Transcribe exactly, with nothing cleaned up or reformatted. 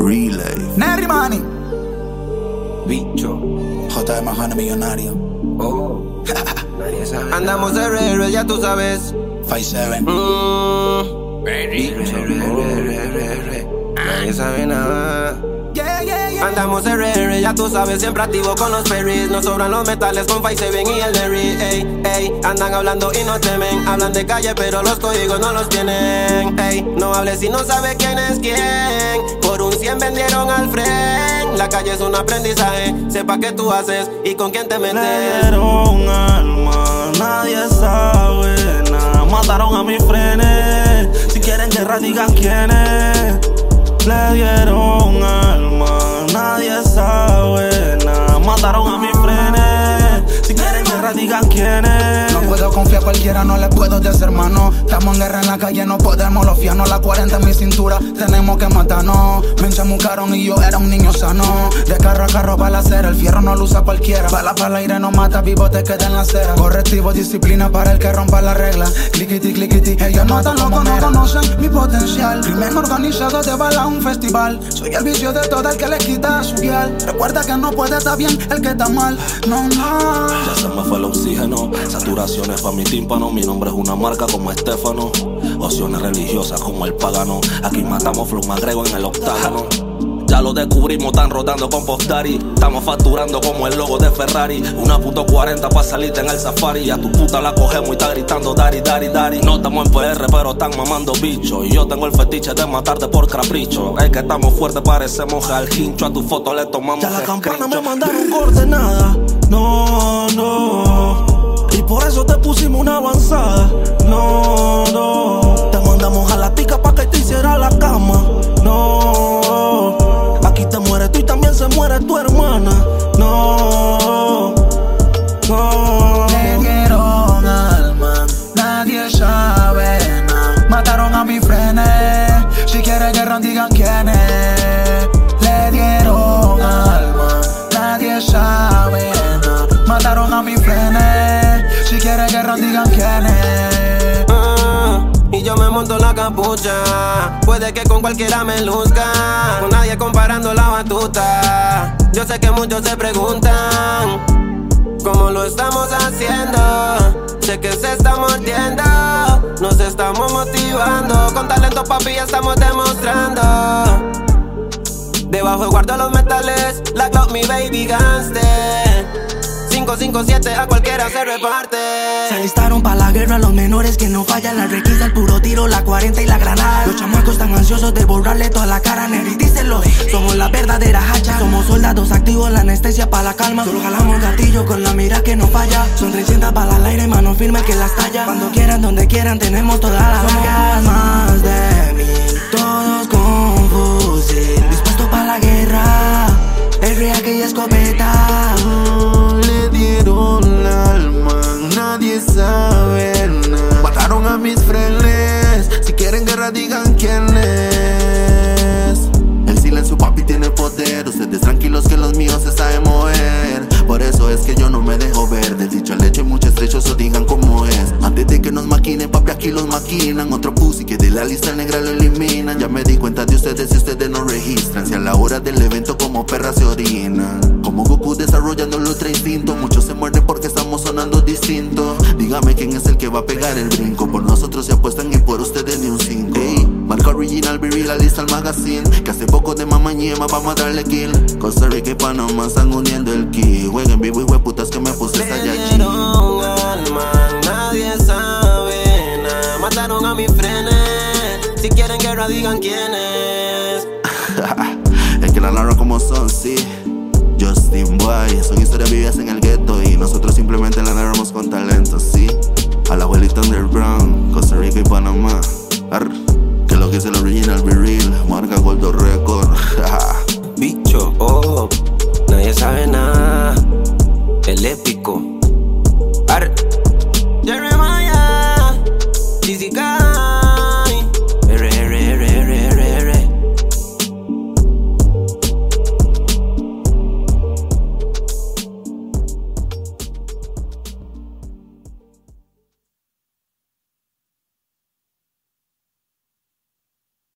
Relay. Nerry Money. Bicho. J M Hanna Millonario. Oh. Nadie sabe. Andamos de R, ya tú sabes. cinco siete. Mm. Bicho. Oh. Nadie sabe nada. Yeah, yeah, yeah. Andamos R R, ya tú sabes, siempre activo con los Perrys. Nos sobran los metales con cinco siete y el Derry. Ey, ey, andan hablando y no temen. Hablan de calle pero los códigos no los tienen. Ey, no hables si no sabe quién es quién. Por un cien vendieron al friend. La calle es un aprendizaje, sepa qué tú haces y con quién te metes. Le dieron alma, nadie sabe nada. Mataron a mis frenes, si quieren guerra digan quiénes. Le dieron alma, nadie sabe nada. Mataron a mis frenes, si quieren guerra digan quiénes. No puedo confiar cualquiera, no le puedo decir hermano. Estamos en guerra en la calle, no podemos los fianos. La cuarenta en mi cintura, tenemos que matarnos. Me enchamucaron y yo era un niño sano. De carro a carro para la acera, el fierro no lo usa cualquiera. Bala para el aire no mata, vivo te queda en la acera. Correctivo, disciplina para el que rompa la regla. Cliquiti, cliquiti, ellos no están locos, no conocen mi potencial. Crimen organizado de bala a un festival. Soy el vicio de todo el que le quita su guial. Recuerda que no puede estar bien el que está mal. No, no. Ya se me fue el oxígeno, saturaciones pa' mi tímpano. Mi nombre es una marca como Estefano. Opciones religiosas como el pagano. Aquí matamos flow magrego en el octágono. Ya lo descubrimos, están rodando con Postari. Estamos facturando como el logo de Ferrari. Una puto cuarenta pa' salirte en el safari. A tu puta la cogemos y está gritando Dari, Dari, Dari. No estamos en P R pero están mamando bicho. Y yo tengo el fetiche de matarte por capricho. Es que estamos fuertes, parecemos al hincho. A tu foto le tomamos ya la campana screenshot. me mandaron coordenada. No, no. Y por eso te pusimos una avanzada. No, no. Te mandamos a la tica pa' que te hiciera la cama. No. Aquí te mueres tú y también se muere tu hermana. No, no. Le dieron alma, nadie sabe nada. Mataron a mis frenes, si quieren guerra digan quiénes. Le dieron alma, nadie sabe nada. Mataron a mis frenes, si quieren guerra digan quiénes. Y yo me monto la capucha. Puede que con cualquiera me luzca, con nadie comparando la batuta. Yo sé que muchos se preguntan cómo lo estamos haciendo. Sé que se está mordiendo, nos estamos motivando. Con talento papi ya estamos demostrando. Debajo guardo los metales, la Glock mi baby gangster. cinco cinco siete a cualquiera se reparte. Se alistaron pa' la guerra los menores que no fallan. La requisa, el puro tiro, la cuarenta y la granada. Los chamacos están ansiosos de borrarle toda la cara. Neri, díselo, somos la verdadera hacha. Somos soldados activos, la anestesia pa' la calma. Solo jalamos gatillo con la mira que no falla. Son trescientas para el aire, mano firme que las talla. Cuando quieran, donde quieran, tenemos toda la somos más de mil, todos con fusil. Dispuesto pa' la guerra, el real que ya escopeta. Le dieron alma, nadie sabe nada. Mataron a mis frenes, si quieren guerra digan quién es. El silencio papi tiene poder, ustedes tranquilos que los míos se saben mover. Por eso es que yo no me dejo ver. Del dicho al hecho mucho estrecho, eso digan cómo es. Antes de que nos maquinen papi aquí los maquinan. Otro pussy que de la lista negra lo eliminan. Ya me di cuenta de ustedes si ustedes no registran. Si a la hora del evento como perras se orinan. Como Goku desarrollando el ultra instinto. Muchos se muerden porque estamos sonando distinto. Dígame quién es el que va a pegar el brinco. Por nosotros se apuestan y por ustedes ni un cinco. Ey, marca original, Berry, la lista al magazine. Que hace poco de mamá ñema vamos a darle kill. Costa Rica y Panamá están uniendo el ki. Jueguen vivo y hueputas que me puse Le Saiyajin. dieron alma, nadie sabe nada. Mataron a mis frenes, si quieren guerra digan quiénes. Es que la narro como son, sí. Justin Boy, son historias vividas en el gueto. Y nosotros simplemente la narramos con talento, sí. A la abuelita underground, Costa Rica y Panamá. Arr, que lo que es el original.